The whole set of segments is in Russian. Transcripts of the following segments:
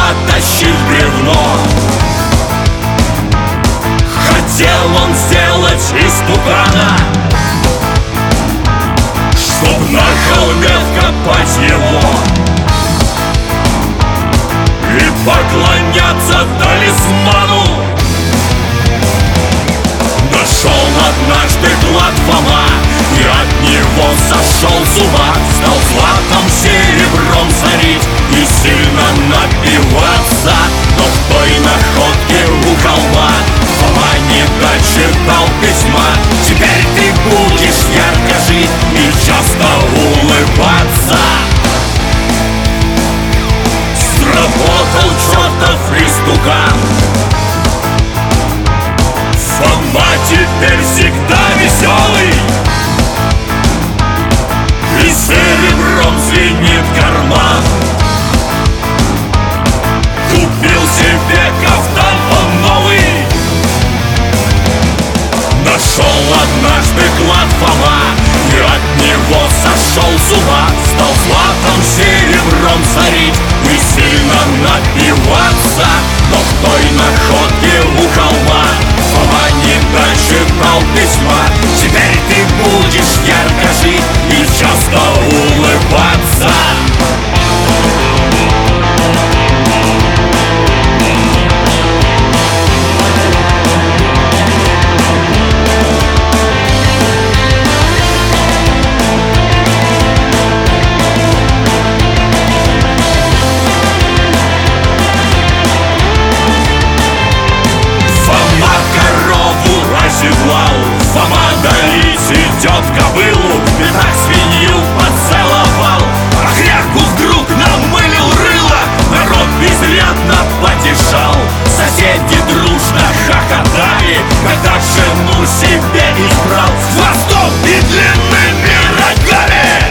тащить бревно. Хотел он сделать истукана, чтоб на холме вкопать его и поклоняться талисману. Нашел однажды клад Фома, и от него сошел с ума. Стал златом, серебром сорить и сильно напиваться. Но в той находке у холма Фома не дочитал письма. Теперь ты будешь ярко жить и часто улыбаться. Сработал чертов истукан. Фома теперь всегда веселый, и серебром звенит карман. Купил себе кафтан он новый. Нашел однажды клад Фома, и от него сошел с ума. Стал златом, серебром сорить и сильно напиваться. Но в той находке у холма Фома не дочитал письма. Теперь ты будешь ярко жить и часто улыбаться. Фома доить идет кобылу, в пятах свинью поцеловал. А хряку вдруг намылил рыло, народ изрядно потешал. Соседи дружно хохотали, когда жену себе избрал с хвостом и длинными рогами.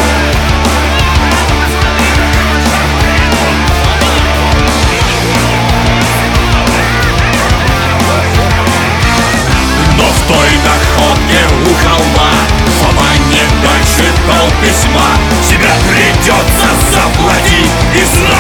В той находке у холма Фома не дочитал письма. Тебе придется заплатить и знать.